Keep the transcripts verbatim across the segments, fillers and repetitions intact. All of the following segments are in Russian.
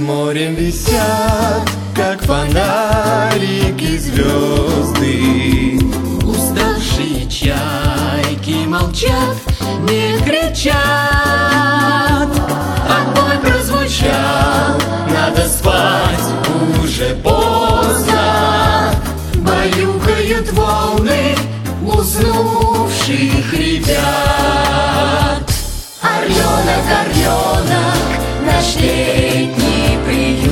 морем висят, как фонарики, звезды. Уставшие чайки молчат, не кричат. Отбой прозвучал, надо спать, уже поздно. Баюкают волны уснувших ребят. Орленок, орленок, наш летний приют.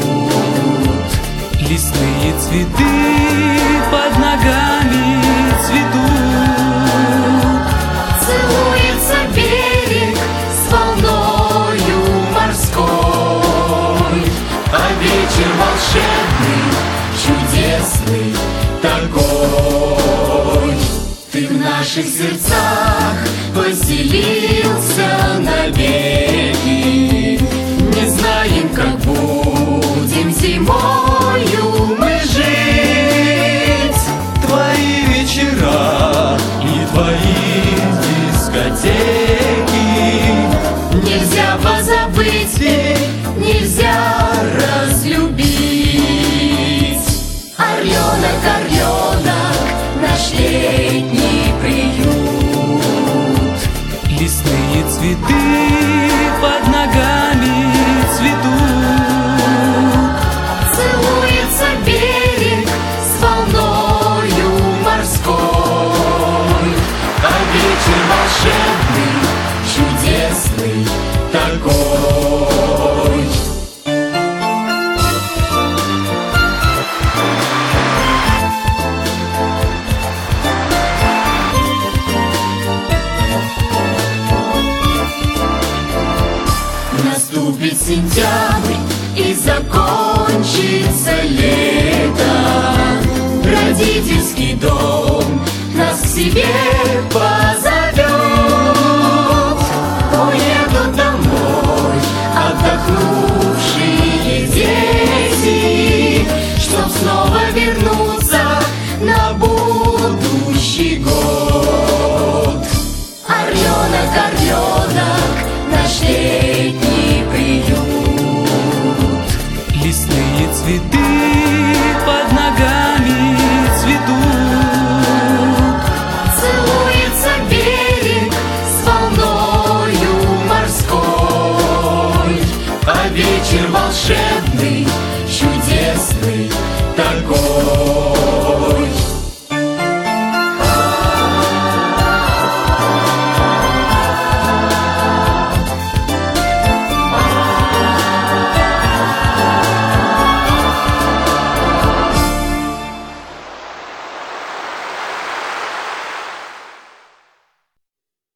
Лесные цветы под ногами цветут. Целуется берег с волною морской. А вечер волшебный, чудесный такой. Ты в наших сердцах поселился навеки. Не знаем, как будем зимою мы жить. Твои вечера и твои дискотеки нельзя позабыть, ведь нельзя разлюбить. Орленок, орленок, наш летний приют. Лесные цветы под ногами цветут. Целуется берег с волною морской. А вечер волшебный, чудесный такой. Наступит сентябрь и закончится лето. Родительский дом нас к себе позовет. Уедут домой отдохнувшие дети, чтоб снова вернуться на будущий год. Орленок, орленок, наш летний приют. Лесные цветы